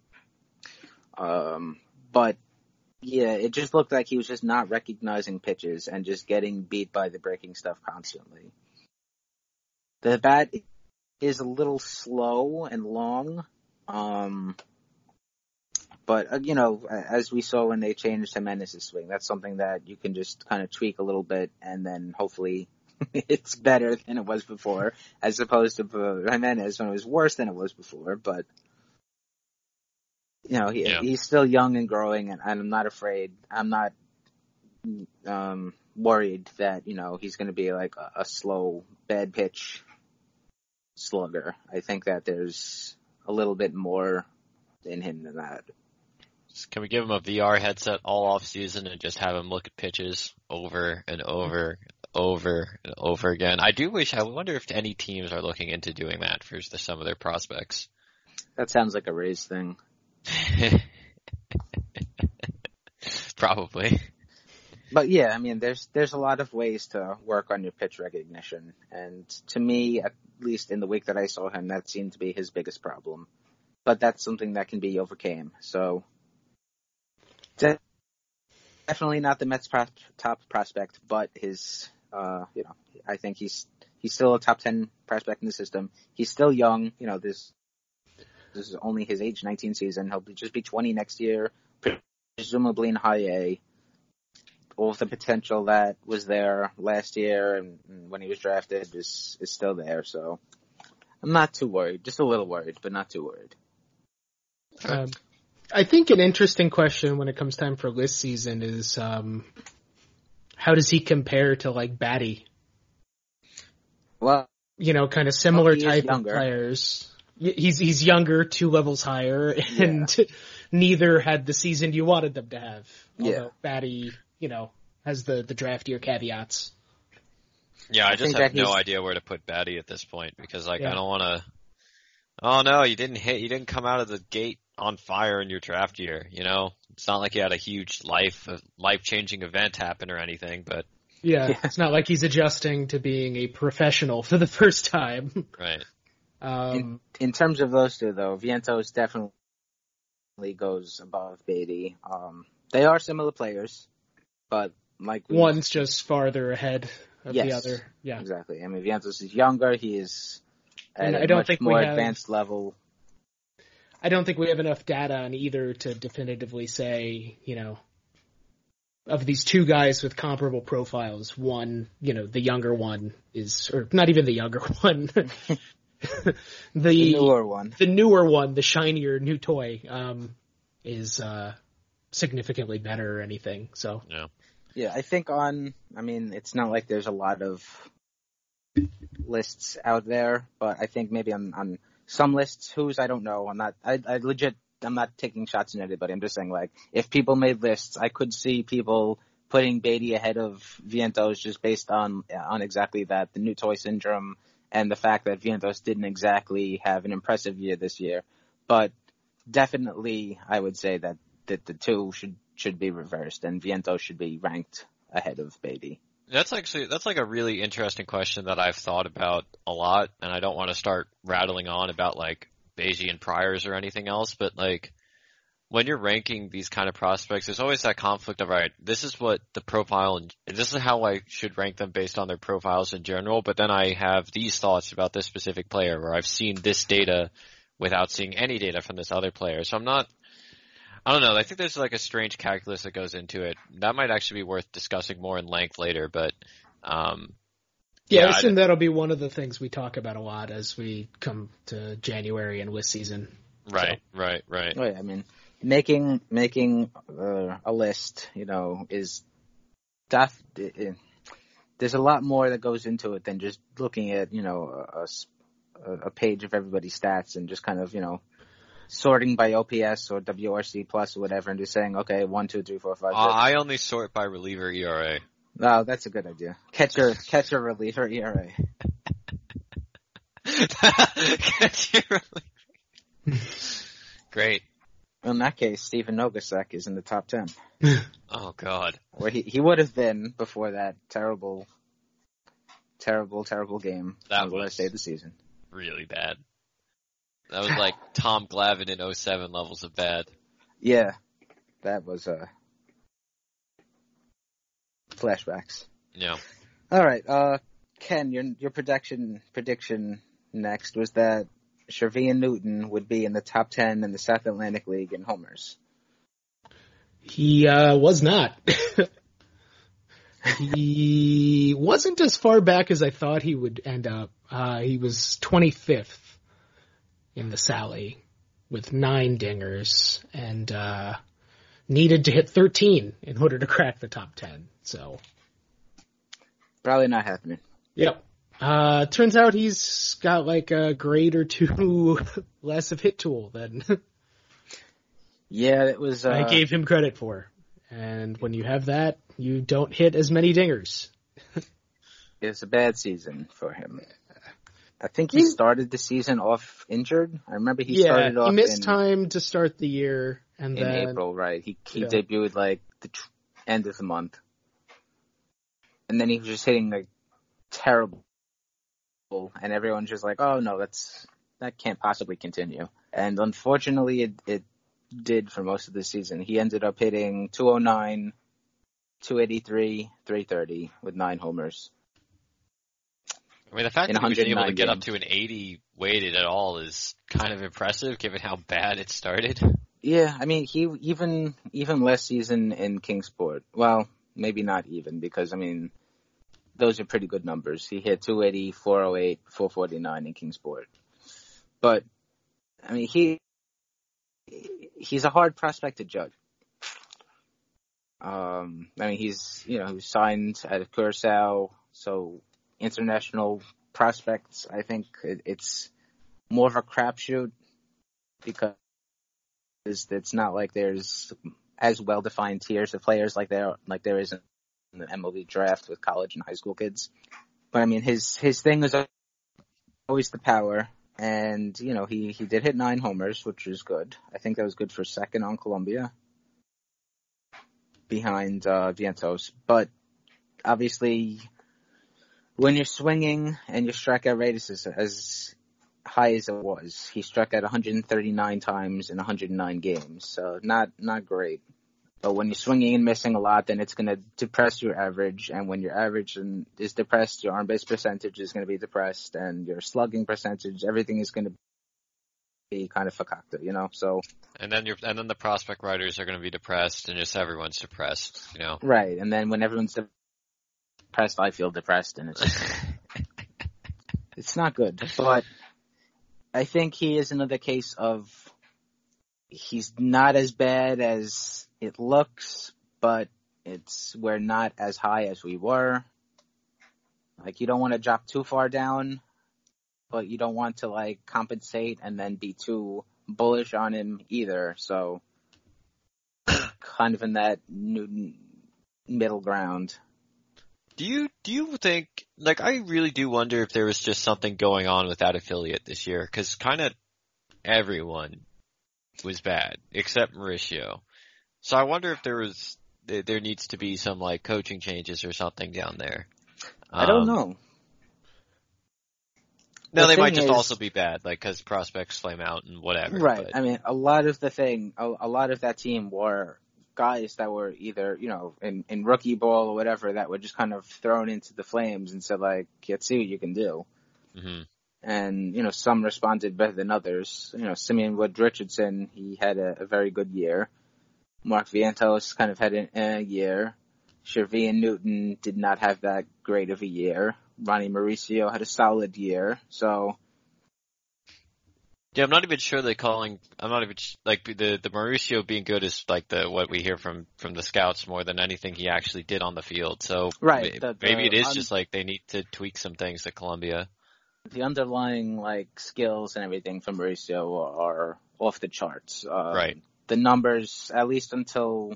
Um, but yeah, it just looked like he was just not recognizing pitches and just getting beat by the breaking stuff constantly. The bat is a little slow and long. Um, but, uh, you know, as we saw when they changed Jimenez's swing, that's something that you can just kind of tweak a little bit and then hopefully it's better than it was before, as opposed to uh, Jimenez when it was worse than it was before. But you know, he, yeah. he's still young and growing, and I'm not afraid. I'm not um, worried that, you know, he's going to be like a, a slow, bad pitch slugger. I think that there's a little bit more in him than that. Can we give him a V R headset all off season and just have him look at pitches over and over and over and over again? I do wish, I wonder if any teams are looking into doing that for the, some of their prospects. That sounds like a Rays thing. Probably. But yeah, I mean, there's there's a lot of ways to work on your pitch recognition, and to me, at least in the week that I saw him, that seemed to be his biggest problem. But that's something that can be overcame. So de- definitely not the Mets' pro- top prospect, but his, uh, you know, I think he's he's still a top ten prospect in the system. He's still young. You know, this this is only his age nineteen season. He'll be, just be twenty next year, presumably in high A. All of the potential that was there last year and, and when he was drafted is is still there. So I'm not too worried. Just a little worried, but not too worried. Um, I think an interesting question when it comes time for list season is um, how does he compare to like Batty? Well, you know, kind of similar well, type younger. of players. He's he's younger, two levels higher, and yeah. neither had the season you wanted them to have. Although yeah, Batty, you know, has the the draft year caveats. Yeah, I, I just have no idea where to put Batty at this point because, like, yeah. I don't want to. Oh no, you didn't hit. You didn't come out of the gate on fire in your draft year. You know, it's not like you had a huge life, life changing event happen or anything. But yeah, yeah, it's not like he's adjusting to being a professional for the first time. Right. Um, in, in terms of those two, though, Vientos definitely goes above Beatty. Um, they are similar players, but like we, one's just farther ahead of yes, the other. Yeah, exactly. I mean, Vientos is younger. He is at and a I don't much think more we have, advanced level. I don't think we have enough data on either to definitively say, you know, of these two guys with comparable profiles, one, you know, the younger one is, or not even the younger one. the, the newer one, the newer one, the shinier new toy, um, is, uh, significantly better or anything. So, yeah. Yeah, I think on, I mean, it's not like there's a lot of lists out there, but I think maybe on, on some lists, whose, I don't know. I'm not, I, I legit, I'm not taking shots at anybody. I'm just saying, like, if people made lists, I could see people putting Beatty ahead of Vientos just based on, on exactly that, the new toy syndrome, and the fact that Vientos didn't exactly have an impressive year this year. But definitely, I would say that, that the two should, should be reversed, and Vientos should be ranked ahead of Beatty. That's actually, that's like a really interesting question that I've thought about a lot, and I don't want to start rattling on about like Beige and Priors or anything else, but like, when you're ranking these kind of prospects, there's always that conflict of, all right, this is what the profile, and this is how I should rank them based on their profiles in general, but then I have these thoughts about this specific player, where I've seen this data without seeing any data from this other player. So I'm not, I don't know, I think there's like a strange calculus that goes into it. That might actually be worth discussing more in length later, but, um, yeah, yeah, I assume that'll be one of the things we talk about a lot as we come to January and list season. Right, so. right, right. Oh, yeah, I mean, Making making uh, a list, you know, is that it, there's a lot more that goes into it than just looking at, you know, a, a page of everybody's stats and just kind of, you know, sorting by O P S or W R C plus or whatever and just saying, okay, one, two, three, four, five. Uh, I only sort by reliever E R A. Oh, that's a good idea. Catcher, catcher, reliever E R A. Catcher, reliever. Great. In that case, Steven Nogasek is in the top ten. Oh, God. Where he, he would have been before that terrible, terrible, terrible game that on the last day of the season. Really bad. That was like Tom Glavine in oh seven levels of bad. Yeah. That was, uh, flashbacks. Yeah. All right. Uh, Ken, your, your prediction, prediction next was that Shervyen Newton would be in the top ten in the South Atlantic League in homers. He uh, was not. He wasn't as far back as I thought he would end up. Uh, he was twenty-fifth in the Sally with nine dingers and uh, needed to hit thirteen in order to crack the top ten. So probably not happening. Yep. Uh, turns out he's got like a grade or two less of hit tool than yeah, it was. Uh, I gave him credit for. And when you have that, you don't hit as many dingers. It was a bad season for him. I think he started the season off injured. I remember he yeah, started off. he missed in, time to start the year, and in then April, right? He he yeah. debuted like the tr- end of the month. and then he was just hitting like terrible, and everyone's just like, oh no, that's that can't possibly continue. And unfortunately, it, it did for most of the season. He ended up hitting two oh nine, two eighty-three, three thirty with nine homers. I mean, the fact that he was able to get games. up to an eighty weighted at all is kind of impressive, given how bad it started. Yeah, I mean, he even even last season in Kingsport. Well, maybe not even, because I mean, those are pretty good numbers. He hit two eighty, four oh eight, four forty-nine in Kingsport. But I mean, he he's a hard prospect to judge. Um, I mean, he's you know he was signed at Curaçao, so international prospects, I think it, it's more of a crapshoot because it's not like there's as well-defined tiers of players like there like there is in the M L B draft with college and high school kids. But I mean, his his thing is always the power, and you know he he did hit nine homers, which is good. I think that was good for second on Columbia, behind uh, Vientos. But obviously, when you're swinging and your strikeout rate is as, as high as it was, he struck out one hundred thirty-nine times in one hundred nine games, so not not great. But when you're swinging and missing a lot, then it's going to depress your average, and when your average is depressed, your on-base percentage is going to be depressed, and your slugging percentage, everything is going to be kind of fakakta, you know. So and then you're and then the prospect writers are going to be depressed, and just everyone's depressed, you know. Right, and then when everyone's depressed, depressed, I feel depressed, and it's just, it's not good. But I think he is another case of he's not as bad as it looks, but it's we're not as high as we were. Like, you don't want to drop too far down, but you don't want to like compensate and then be too bullish on him either. So kind of in that new middle ground. Do you do you think, like, I really do wonder if there was just something going on with that affiliate this year, because kind of everyone was bad except Mauricio. So I wonder if there was there needs to be some like coaching changes or something down there. I don't Um, know. No, The they might thing just is- also be bad, like because prospects flame out and whatever. Right. But, I mean, a lot of the thing, a, a lot of that team were guys that were either, you know, in, in rookie ball or whatever, that were just kind of thrown into the flames and said, like, let's see what you can do. mhm. And, you know, some responded better than others. You know, Simeon Wood Richardson, he had a, a very good year. Mark Vientos kind of had a, a year. Shervian Newton did not have that great of a year. Ronnie Mauricio had a solid year. So, Yeah, I'm not even sure they're calling. I'm not even sh- like the the Mauricio being good is like the what we hear from from the scouts more than anything he actually did on the field. So Right, ma- the- the maybe it is un- just like they need to tweak some things at Columbia. the underlying, like, skills and everything from Mauricio are off the charts. Uh, Right. The numbers, at least until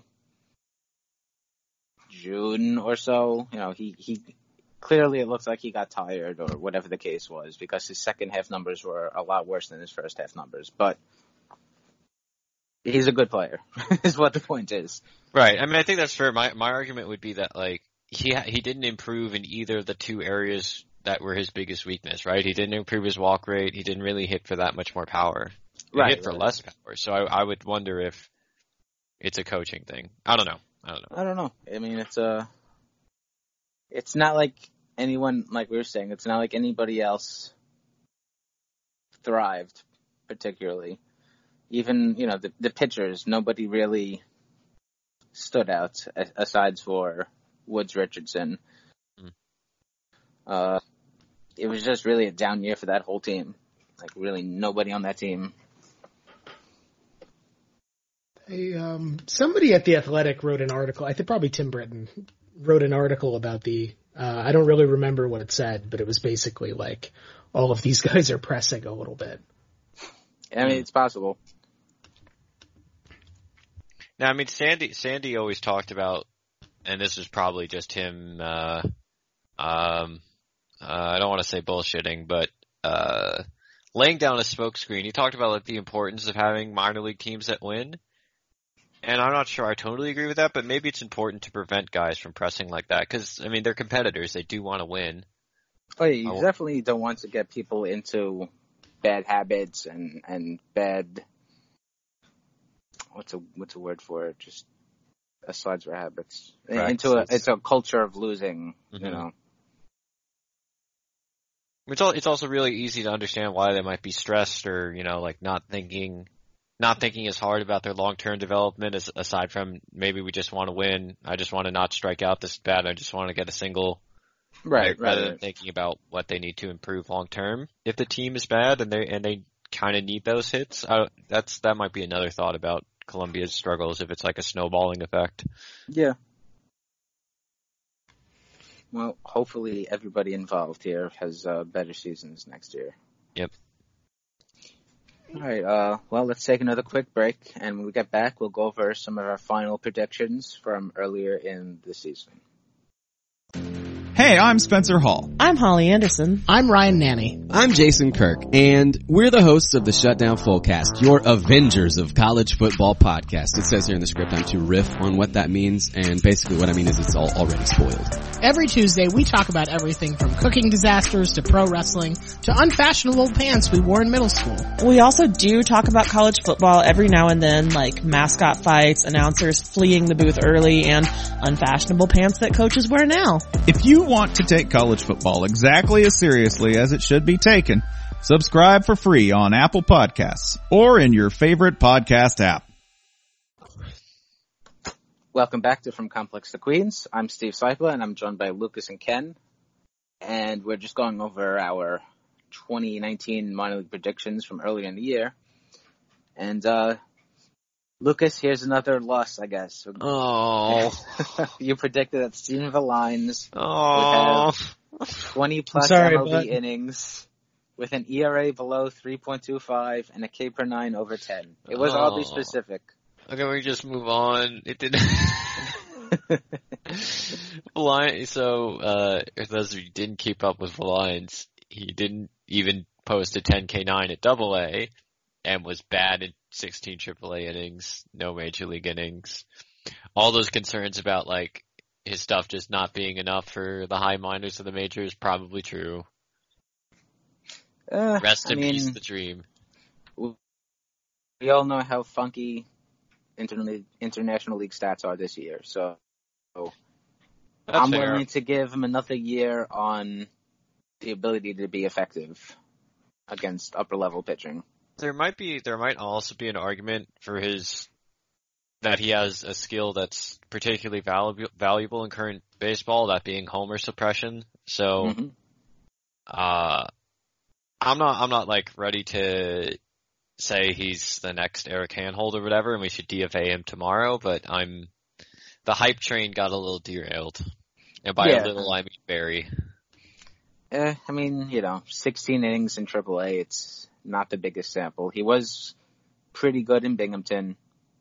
June or so, you know, he, he clearly it looks like he got tired or whatever the case was, because his second half numbers were a lot worse than his first half numbers. But he's a good player, is what the point is. Right. I mean, I think that's fair. My my argument would be that like he ha- he didn't improve in either of the two areas that were his biggest weakness. Right. He didn't improve his walk rate. He didn't really hit for that much more power. He Right, hit for right. less power. So I I would wonder if it's a coaching thing. I don't know. I don't know. I don't know. I mean, it's a, it's not like anyone, like we were saying, it's not like anybody else thrived particularly. Even, you know, the, the pitchers, nobody really stood out a- aside for Woods Richardson. Mm. Uh, it was just really a down year for that whole team. Like, really nobody on that team. Hey, um, somebody at The Athletic wrote an article, I think probably Tim Britton, wrote an article about the, uh, I don't really remember what it said, but it was basically like, all of these guys are pressing a little bit. I mean, it's possible. Now, I mean, Sandy Sandy always talked about, and this is probably just him. Uh, um, uh, I don't want to say bullshitting, but uh, laying down a smokescreen. He talked about like the importance of having minor league teams that win, And I'm not sure I totally agree with that, but maybe it's important to prevent guys from pressing like that. Because, I mean, they're competitors. They do want to win. Oh, yeah, you Oh. definitely don't want to get people into bad habits and, and bad, what's a, what's a word for it? Just aside for habits. Practices. Into a, it's a culture of losing, Mm-hmm. you know. It's all, it's also really easy to understand why they might be stressed or, you know, like not thinking, not thinking as hard about their long-term development as, aside from maybe we just want to win. I just want to not strike out this bad. I just want to get a single. Right, Right, right. rather right. than thinking about what they need to improve long term. If the team is bad and they and they kind of need those hits, I, that's that might be another thought about Columbia's struggles if it's like a snowballing effect. Yeah. Well, hopefully everybody involved here has uh, better seasons next year. Yep. All right. Uh, well, let's take another quick break, and when we get back, we'll go over some of our final predictions from earlier in the season. Hey, I'm Spencer Hall. I'm Holly Anderson. I'm Ryan Nanny. I'm Jason Kirk, and we're the hosts of the Shutdown Fullcast, your Avengers of College Football podcast. It says here in the script I'm to riff on what that means, and basically what I mean is it's all already spoiled. Every Tuesday, we talk about everything from cooking disasters to pro wrestling to unfashionable pants we wore in middle school. We also do talk about college football every now and then, like mascot fights, announcers fleeing the booth early, and unfashionable pants that coaches wear now. If you want to take college football exactly as seriously as it should be taken, subscribe for free on Apple Podcasts or in your favorite podcast app. Welcome back to From Complex to Queens. I'm Steve Seipel, and I'm joined by Lucas and Ken. And we're just going over our twenty nineteen minor league predictions from earlier in the year. And, uh, Lucas, here's another loss, I guess. Oh, You predicted that Steven Valines oh, would have twenty plus Sorry, M L B bud. innings with an E R A below three point two five and a K per nine over ten. It was Oh. oddly specific. okay, we just move on. It didn't. Lion, so, uh, if those of you didn't keep up with Lions, he didn't even post a ten K nine at Double A, and was bad in sixteen Triple A innings, no Major League innings. All those concerns about, like, his stuff just not being enough for the high minors of the majors, probably true. Uh, Rest I in mean, peace, the dream. we all know how funky interna- international league stats are this year, so That's I'm fair. willing to give him another year on the ability to be effective against upper level pitching. There might be, there might also be an argument for his, that he has a skill that's particularly valuable, valuable in current baseball, that being homer suppression. So, Mhm. uh, I'm not, I'm not like ready to say he's the next Eric Hanhold or whatever, and we should D F A him tomorrow, but I'm, the hype train got a little derailed. And by Yeah. a little, I mean very. Eh, I mean, you know, sixteen innings in Triple A, it's not the biggest sample. He was pretty good in Binghamton.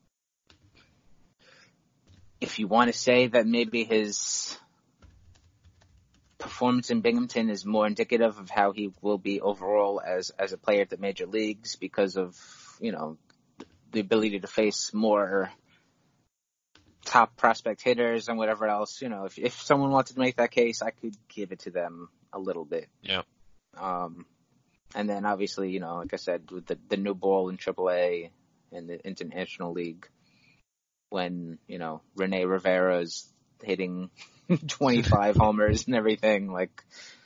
If you want to say that maybe his performance in Binghamton is more indicative of how he will be overall as, as a player at the major leagues because of, you know, the ability to face more top prospect hitters and whatever else, you know, if if someone wanted to make that case, I could give it to them a little bit. Yeah. Um, and then obviously, you know, like I said, with the, the new ball in Triple A and the International League, when, you know, Rene Rivera's hitting twenty-five homers and everything, like,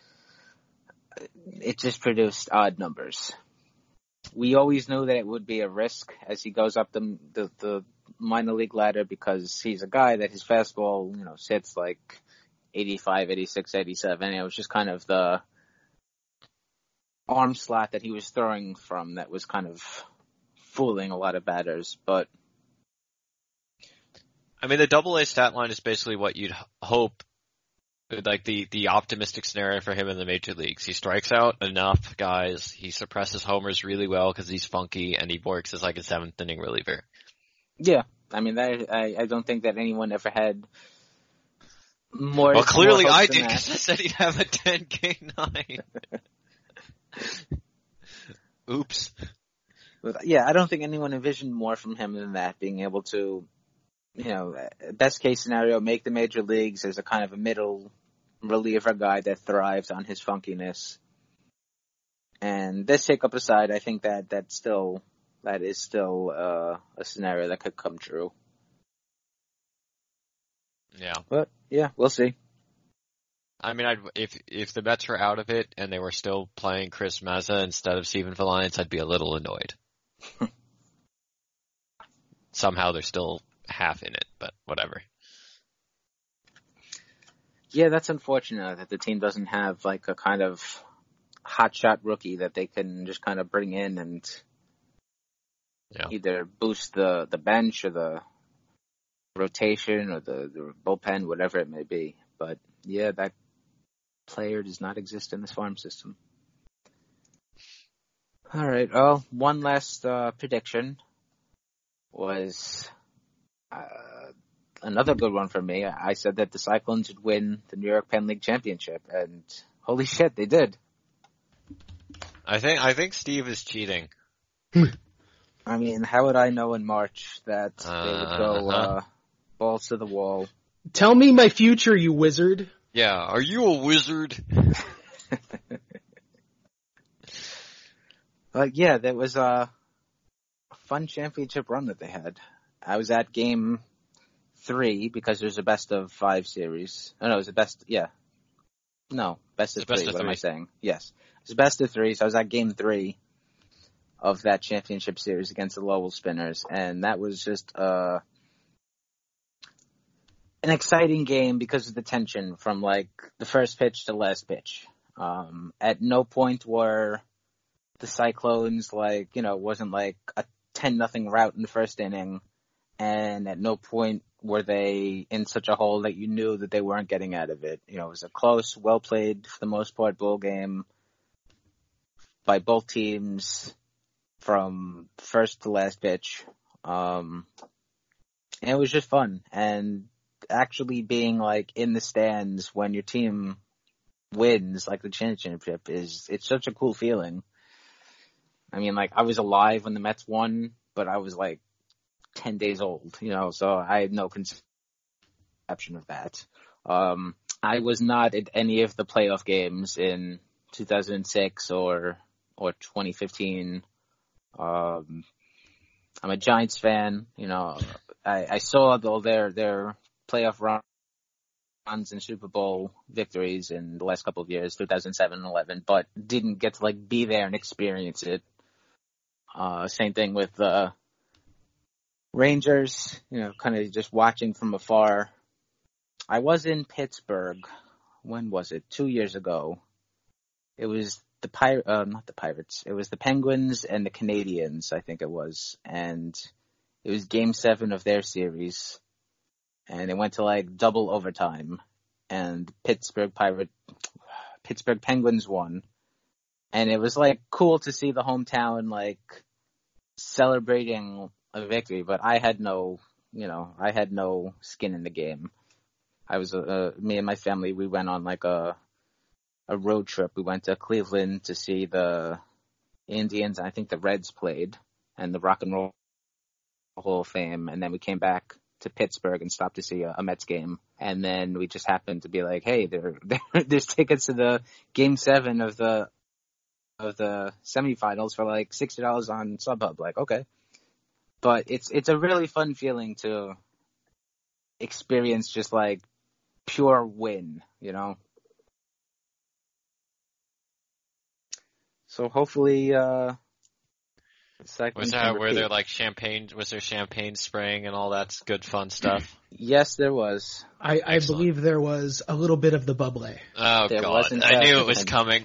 it just produced odd numbers. We always knew that it would be a risk as he goes up the, the, the minor league ladder because he's a guy that his fastball, you know, sits like eighty-five, eighty-six, eighty-seven. It was just kind of the arm slot that he was throwing from that was kind of fooling a lot of batters. But I mean, the double A stat line is basically what you'd h- hope, like the, the optimistic scenario for him in the major leagues. He strikes out enough guys, he suppresses homers really well because he's funky, and he works as like a seventh inning reliever. yeah, I mean, that, I, I don't think that anyone ever had more. Well, clearly more hopes I than did that. because I said he'd have a ten K nine. Oops. But, yeah, I don't think anyone envisioned more from him than that, being able to you know, best case scenario, make the major leagues as a kind of a middle reliever guy that thrives on his funkiness. And this hiccup aside, I think that that's still, that is still uh, a scenario that could come true. Yeah. But, yeah, we'll see. I mean, I'd, if if the Mets were out of it and they were still playing Chris Mazza instead of Steven Valiance, I'd be a little annoyed. Somehow they're still half in it, but whatever. Yeah, that's unfortunate that the team doesn't have like a kind of hotshot rookie that they can just kind of bring in and yeah. either boost the, the bench or the rotation or the, the bullpen, whatever it may be. But yeah, that player does not exist in this farm system. All right. Well, one last uh, prediction was uh, another good one for me. I said that the Cyclones would win the New York Penn League Championship, and holy shit, they did. I think I think Steve is cheating. I mean, how would I know in March that uh, they would go uh, balls to the wall? Tell me my future, you wizard. Yeah, are you a wizard? Like, yeah, that was a fun championship run that they had. I was at game three because there's a best of five series. Oh, no, it was a best, yeah. No, best of it's three. Best of what three. am I saying? Yes. It was best of three, so I was at game three of that championship series against the Lowell Spinners, and that was just uh, an exciting game because of the tension from, like, the first pitch to last pitch. Um, at no point were the Cyclones, like, you know, wasn't like a ten nothing rout in the first inning, and at no point were they in such a hole that you knew that they weren't getting out of it. You know, it was a close, well-played, for the most part, ball game by both teams from first to last pitch. Um, and it was just fun. And actually being, like, in the stands when your team wins, like, the championship is, it's such a cool feeling. I mean, like, I was alive when the Mets won, but I was, like, ten days old, you know, so I had no conception of that. Um, I was not at any of the playoff games in two thousand six or, or twenty fifteen. Um, I'm a Giants fan, you know, I, I saw all their, their playoff runs and Super Bowl victories in the last couple of years, two thousand seven and eleven, but didn't get to, like, be there and experience it. Uh, same thing with the uh, Rangers, you know, kind of just watching from afar. I was in Pittsburgh. When was it? Two years ago. It was the Pir- uh, not the Pirates. It was the Penguins and the Canadiens, I think it was. And it was game seven of their series. And it went to, like, double overtime. And Pittsburgh Pirate, Pittsburgh Penguins won. And it was, like, cool to see the hometown, like, celebrating a victory, but I had no, you know, I had no skin in the game. I was, uh, me and my family, we went on, like, a a road trip. We went to Cleveland to see the Indians, and I think the Reds played, and the Rock and Roll Hall of Fame, and then we came back to Pittsburgh and stopped to see a, a Mets game. And then we just happened to be like, hey, there, there there's tickets to the game seven of the of the semifinals for like sixty dollars on StubHub. Like, okay. But it's it's a really fun feeling to experience just like pure win, you know? So hopefully, uh, was that where they're like champagne, was there champagne spraying and all that good fun stuff? Yes, there was. I, I believe there was a little bit of the bubbly. Oh, there God. I knew it was coming.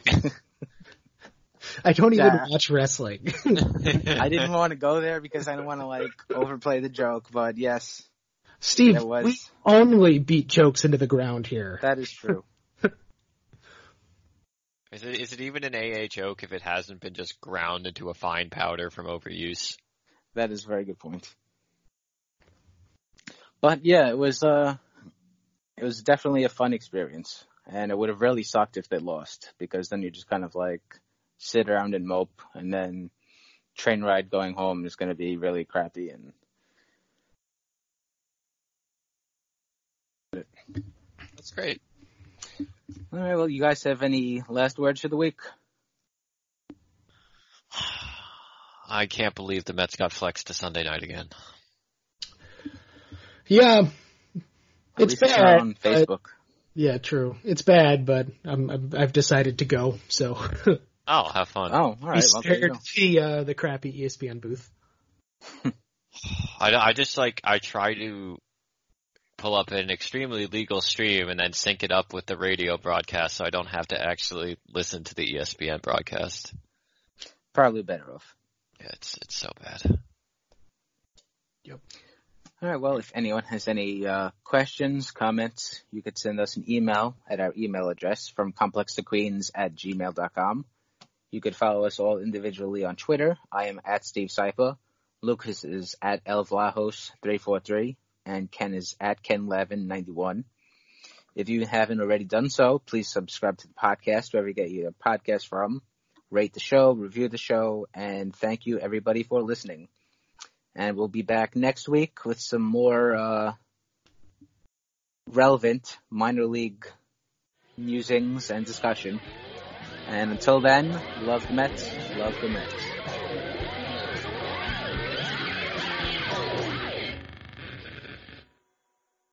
I don't even That, watch wrestling. I didn't want to go there because I didn't want to, like, overplay the joke, but yes. Steve, was, we only beat jokes into the ground here. That is true. Is it, is it even an A A joke if it hasn't been just ground into a fine powder from overuse? That is a very good point. But yeah, it was, uh, it was definitely a fun experience. And it would have really sucked if they lost, because then you just kind of like sit around and mope, and then train ride going home is going to be really crappy. And That's great. All right, well, you guys have any last words for the week? I can't believe the Mets got flexed to Sunday night again. Yeah, At it's least it's not bad. on but- Facebook. yeah, true. It's bad, but I'm, I'm, I've decided to go. So Oh, have fun. Oh, all right. Well, there you go. the uh, the crappy E S P N booth. I, I just like, I try to pull up an extremely legal stream and then sync it up with the radio broadcast so I don't have to actually listen to the E S P N broadcast. Probably better off. Yeah, it's, it's so bad. Yep. All right, well, if anyone has any uh, questions, comments, you could send us an email at our email address from complex to queens at gmail dot com. You could follow us all individually on Twitter. I am at Steve Seifa. Lucas is at Elvlajos three four three, and Ken is at Ken Levin ninety-one. If you haven't already done so, please subscribe to the podcast wherever you get your podcast from. Rate the show, review the show, and thank you everybody for listening. And we'll be back next week with some more uh, relevant minor league musings and discussion. And until then, love the Mets, love the Mets.